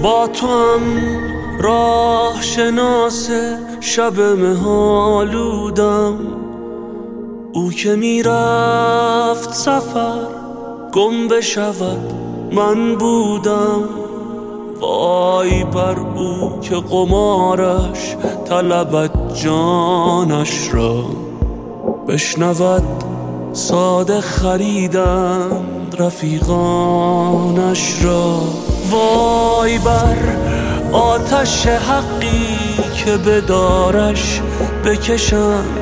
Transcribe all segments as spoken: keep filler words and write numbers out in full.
با تو هم راه شناس شب مهالودم، او که میرفت سفر گم بشود من بودم. وای بر او که قمارش طلبد جانش را، بشنود ساده خریدند رفیقانش را. وای بر آتش حقی که به دارش بکشند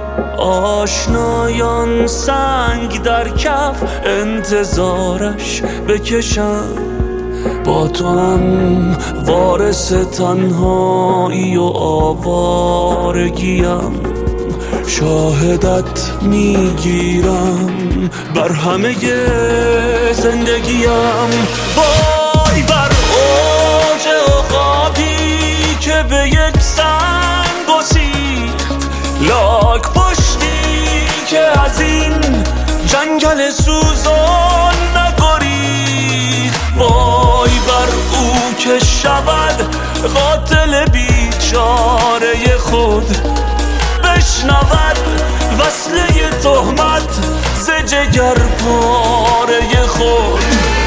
آشنایان، سنگ در کف انتظارش بکشند. با تو هم وارث تنهایی و آوارگیم، شاهدت میگیرم بر همه زندگیم. وای بر اوج عقابی که به یک سنگ گسیخت، لاک پشتی که از این جنگل سوزان نگریخت. وای بر او که شود قاتل بیچاره خود، بشنود وصله تهمت ز جگر پاره خود.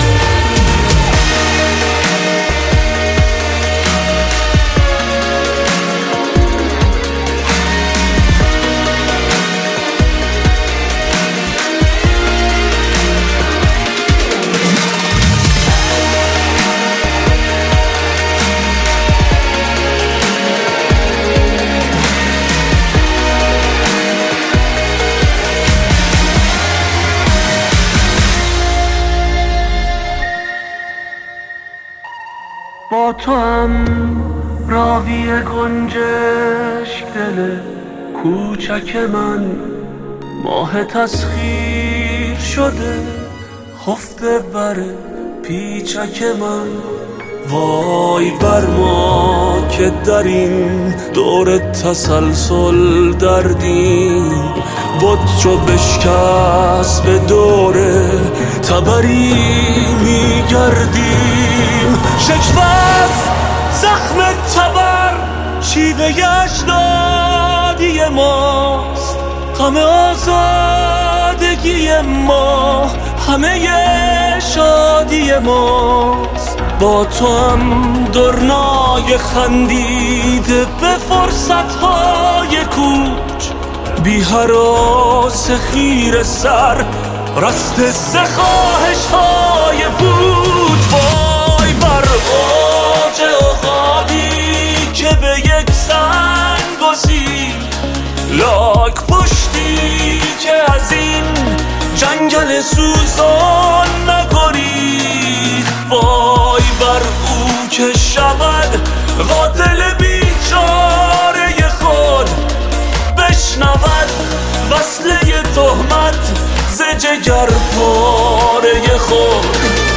با تو هم راوی گنجشک دل کوچک من، ماه تسخیر شده خفته بر پیچک من. وای بر ما که در این دور تسلسل دردیم، بت چو بشکست به دور تبری میگردیم. شکوست زخم تبر شیوه اجدادی ماست، غم آزادگی ما همه شادی ماست. با تو هم درنای خندیده به فرصتهای کوچ، بی هراس خیر سر رست سخواهش های بود. وای بر اوج عقابی که به یک سنگ گسیخت، لاک پشتی که از این جنگل سوزان نگریخت. وای بر او که شود قاتل بیچاره خود، بشنود وصله تهمت ز جگر پاره خود.